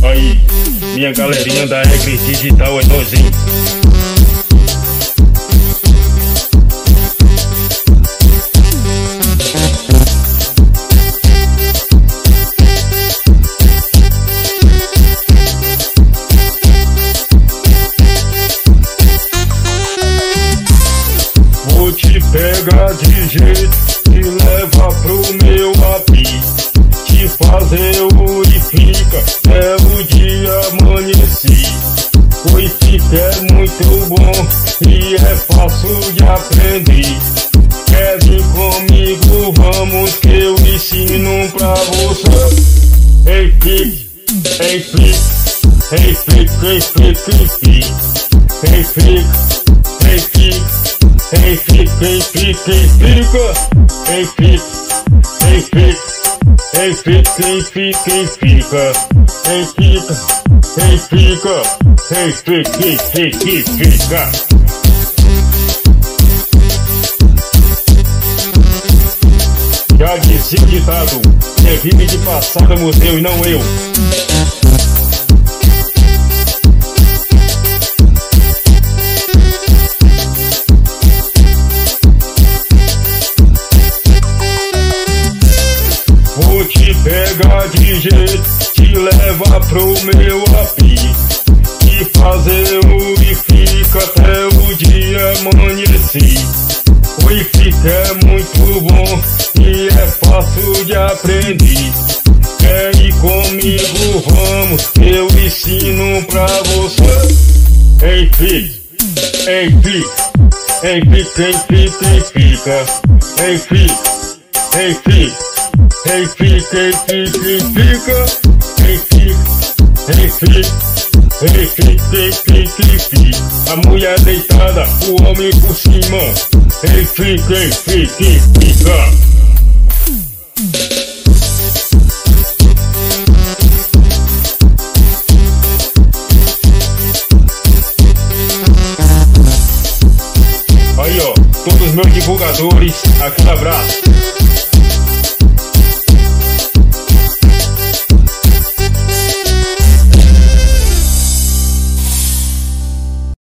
Aí, minha galerinha da Egre Digital é nós, hein? Vou te pegar de jeito, te levar pro meu api, te fazer urifica até o dia amanhecer. O urifica é muito bom e é fácil de aprender. Quer vir comigo? Vamos que eu ensino pra você. Ei, fique, ei, fique, ei, fique, ei, fique, ei, fique, ei, fique, ei, fique. Ei, fica, ei, fica, ei, fica, ei, fica, ei, fica, ei, fica, ei, fica, ei, fica, ei, fica, ei, fica, ei, fica, ei, fica, ei, fica. Já dizia o ditado, quem vive de passado é museu e não eu. Vou te pegar de jeito, te levar pro meu api, te fazer urifica até o dia amanhecer. Urifica é muito bom e é fácil de aprender. Quer ir comigo? Vamos, eu ensino pra você. Ei, fique, ei, fique, ei, fique, ei, fique, ei, fica, ei, fique, ei, fique. Ei, fica, ei, fica, ei, fica, ei, fica, ei, fica, ei, fica, ei, fica, ei, fica. A mulher deitada, o homem por cima. Ei, fica, ei, fica, ei, fica. Aí ó, todos os meus divulgadores, aquele abraço.